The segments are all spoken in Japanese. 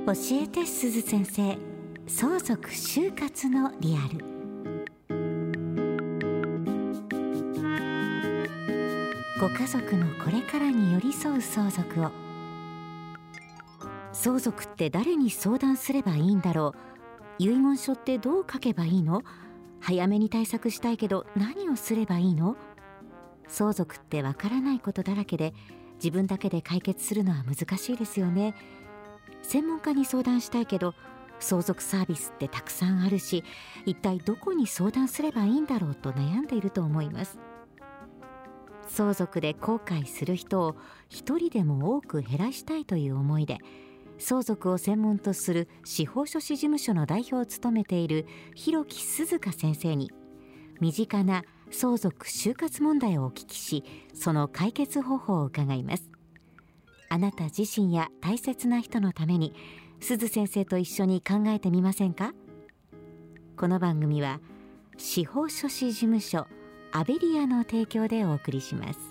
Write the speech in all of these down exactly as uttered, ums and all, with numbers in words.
教えてすず先生、相続就活のリアル。ご家族のこれからに寄り添う相続を。相続って誰に相談すればいいんだろう。遺言書ってどう書けばいいの？早めに対策したいけど何をすればいいの？相続ってわからないことだらけで、自分だけで解決するのは難しいですよね。専門家に相談したいけど、相続サービスってたくさんあるし、一体どこに相談すればいいんだろうと悩んでいると思います。相続で後悔する人を一人でも多く減らしたいという思いで、相続を専門とする司法書士事務所の代表を務めている広木鈴香先生に、身近な相続就活問題をお聞きし、その解決方法を伺います。あなた自身や大切な人のために、鈴先生と一緒に考えてみませんか？この番組は司法書士事務所アベリアの提供でお送りします。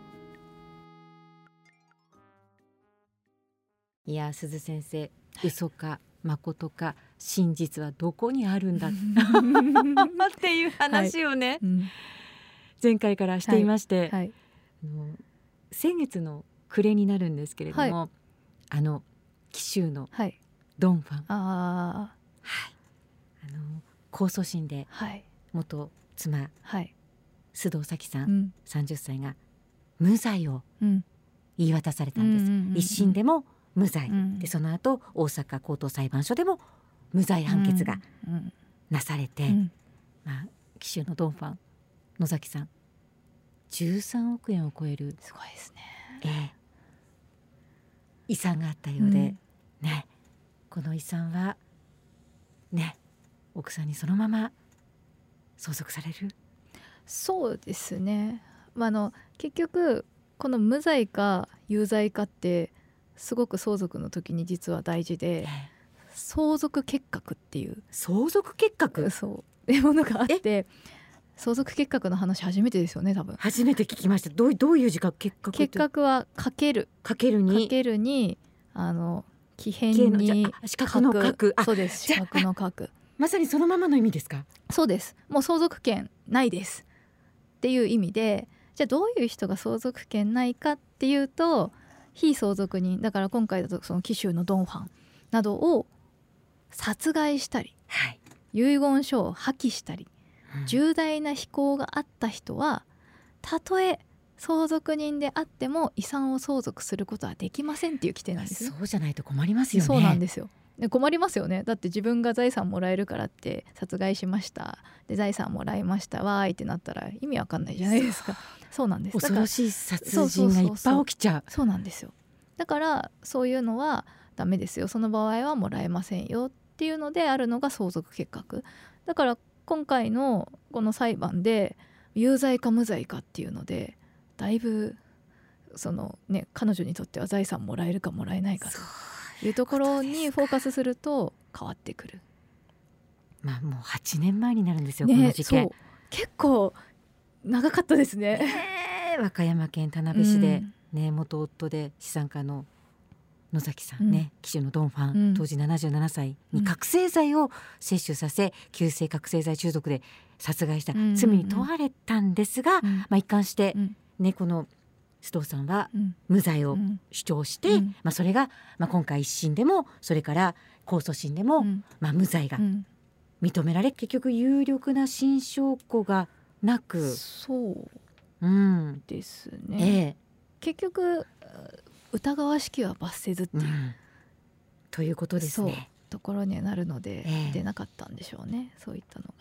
いや鈴先生、嘘か誠か真実はどこにあるんだっていう話をね、はい、うん、前回からしていまして、はいはい、あの先月の暮れになるんですけれども、はい、あの紀州のドンファン、あ、はい、あの控訴審で元妻、はい、須藤咲さん、うん、さんじゅっさいが無罪を言い渡されたんです、うんうんうんうん、一審でも無罪、うん、でその後大阪高等裁判所でも無罪判決がなされて、うんうん、まあ、紀州のドンファン野崎さんじゅうさんおくえんを超える、 すごいですね、 えー、遺産があったようで、うんね、この遺産はね、奥さんにそのまま相続される。 そうですね、まあ、あの結局この無罪か有罪かってすごく相続の時に実は大事で、相続結核っていう相続結核そういうものがあって、相続結核の話初めてですよね、多分。 初めて聞きました。どう、どういう字か結核って。 結核はかけるかけるにかけるにあの木偏に四角の角、 そうです、四角の角、 まさにそのままの意味ですか？ そうです、もう相続権ないですっていう意味で、じゃあどういう人が相続権ないかっていうと、非相続人だから、今回だとその紀州のドンファンなどを殺害したり、はい、遺言書を破棄したり、うん、重大な非行があった人はたとえ相続人であっても遺産を相続することはできませんっていう規定なんですよ。 そうじゃないと困りますよね。 そうなんですよ。で困りますよね。だって自分が財産もらえるからって殺害しました、で財産もらいましたわーいってなったら意味わかんないじゃないですか。そうなんです。 恐ろしい殺人がいっぱい起きちゃう。 そうそうそうそう、そうなんですよ。だからそういうのはダメですよ、その場合はもらえませんよっていうのであるのが相続結核だから、今回のこの裁判で有罪か無罪かっていうのでだいぶその、ね、彼女にとっては財産もらえるかもらえないかというところにフォーカスすると変わってくる。 まあもうはちねんまえになるんですよ、ね、この事件。 そう結構長かったですね。 ね、和歌山県田辺市で、うんね、元夫で資産家の野崎さんね、うん、紀州のドンファン、うん、当時ななじゅうななさいに覚醒剤を摂取させ、急性覚醒剤中毒で殺害した罪に問われたんですが、うん、まあ、一貫して、ね、この須藤さんは無罪を主張して、うん、まあ、それが、まあ、今回一審でもそれから控訴審でも、うん、まあ、無罪が認められ、結局有力な新証拠がなく、 そうですね、ええ、結局疑わしきは罰せずっていう、うん、 ということですね。 ところにはなるので、ええ、出なかったんでしょうね、そういったのが。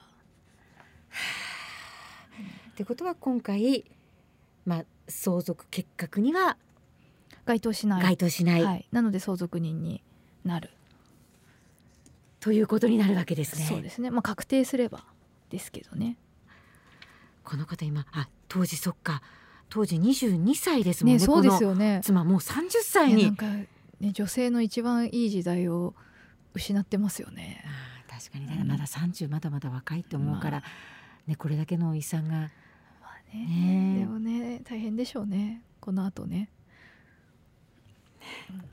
ってことは今回、まあ、相続結核には該当しない該当しない、 はい、なので相続人になるということになるわけですね。 そうですね、まあ、確定すればですけどね。 この方今、あ、当時そっか当時にじゅうにさいですもんね。 そうですよね。 妻もうさんじゅっさいに、 なんか、ね、女性の一番いい時代を失ってますよね。 あ、確かに、ね、まださんじゅう、まだまだ若いと思うから、まあね、これだけの遺産が、まあねね、でもね大変でしょうね、この後ね。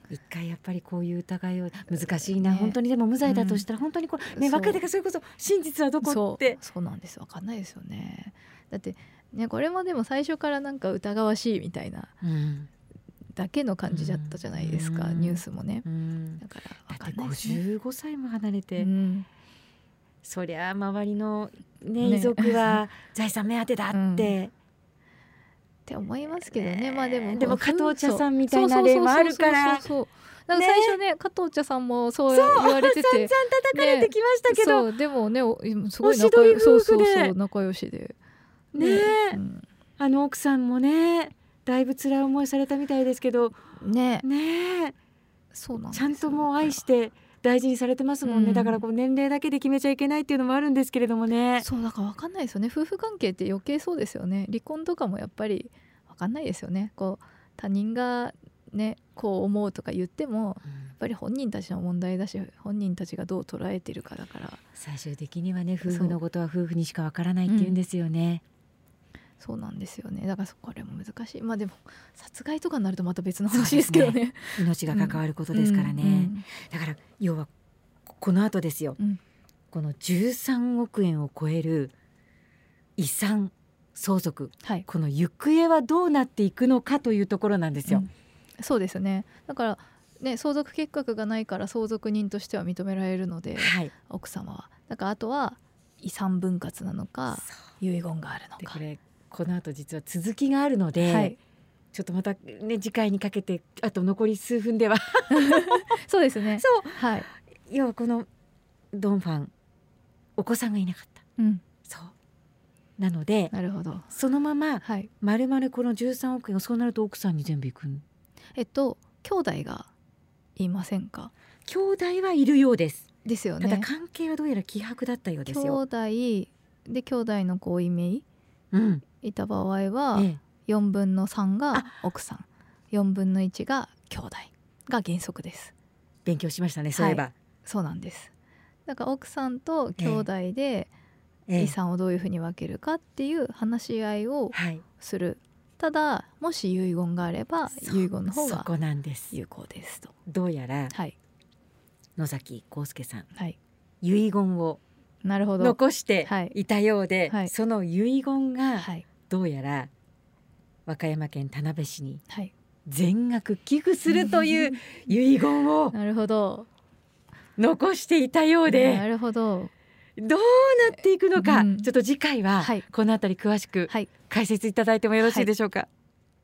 一回やっぱりこういう疑いを難しいな、ね、本当にでも無罪だとしたら本当にこう、ね、若手がそれこそ真実はどこって、 そう、そうなんですよ、分かんないですよね。だってね、これもでも最初からなんか疑わしいみたいな、うんだけの感じだったじゃないですか、うん、ニュースもね、うん、だから分かんないですね。 だってごじゅうごさいも離れて、うん、そりゃ周りの、ね、遺族は財産目当てだって、うん、 って思いますけどね。まあでもでも加藤茶さんみたいな例もあるから、 なんか最初ね、加藤茶さんもそう言われてて散々叩かれてきましたけど、 ね、そうでもねすごい仲良し、そうそうそう仲良しでね、うん、あの奥さんもねだいぶ辛い思いされたみたいですけどね、 ねそうなんですちゃんともう愛して大事にされてますもんね、うん、だからこう年齢だけで決めちゃいけないっていうのもあるんですけれどもね。 そうだから分かんないですよね。夫婦関係って余計そうですよね。離婚とかもやっぱり分かんないですよね。こう他人がねこう思うとか言っても、うん、やっぱり本人たちの問題だし本人たちがどう捉えてるかだから、 最終的にはね夫婦のことは夫婦にしか分からないっていうんですよね。 そうなんですよね。だからこれも難しい。まあでも殺害とかになるとまた別の話ですけど ね, ね命が関わることですからね、うんうん、だから要はこの後ですよ、うん、このじゅうさんおくえんを超える遺産相続、はい、この行方はどうなっていくのかというところなんですよ、うん、 そうですね。だからね相続結核がないから相続人としては認められるので、はい、奥様はだからあとは遺産分割なのか遺言があるのか。 これこの後実は続きがあるので、はい、ちょっとまた、ね、次回にかけてあと残り数分ではそうですね。 そう、はい、要はこのドンファンお子さんがいなかった、うん、そうなのでなるほどそのまま、はい、丸々このじゅうさんおくえんがそうなると奥さんに全部いくんえっと兄弟がいませんか。 兄弟はいるようですですよね。 ただ関係はどうやら希薄だったようですよ。 兄弟で兄弟の子いめい、うん、いた場合は、ええ、よんぶんのさんが奥さんよんぶんのいちが兄弟が原則です。 勉強しましたねそういえば、はい、 そうなんです。だから奥さんと兄弟で遺産をどういうふうに分けるかっていう話し合いをする、はい、ただもし遺言があれば遺言の方が有効ですと。 どうやら、はい、野崎幸助さん、はい、遺言をなるほど残していたようで、はい、その遺言がどうやら和歌山県田辺市に全額寄付するという遺言をなるほど残していたようで、 なるほどどうなっていくのか、うん、ちょっと次回はこのあたり詳しく解説いただいてもよろしいでしょうか。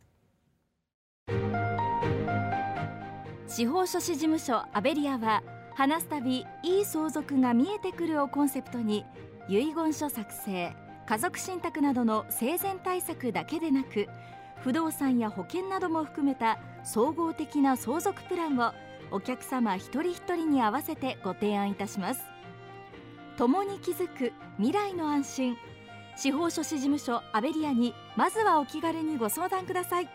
はい、司法書士事務所アベリアは話すたびいい相続が見えてくるをコンセプトに遺言書作成、家族信託などの生前対策だけでなく不動産や保険なども含めた総合的な相続プランをお客様一人一人に合わせてご提案いたします。共に築く未来の安心、司法書士事務所アベリアにまずはお気軽にご相談ください。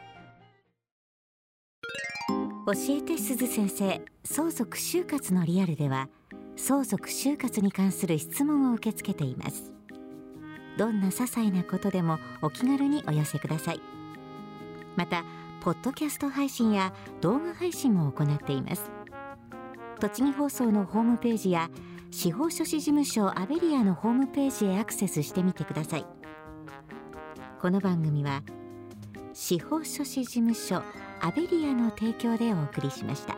教えて鈴先生、相続就活のリアルでは相続就活に関する質問を受け付けています。どんな些細なことでもお気軽にお寄せください。またポッドキャスト配信や動画配信も行っています。栃木放送のホームページや司法書士事務所アベリアのホームページへアクセスしてみてください。この番組は司法書士事務所アベリアの提供でお送りしました。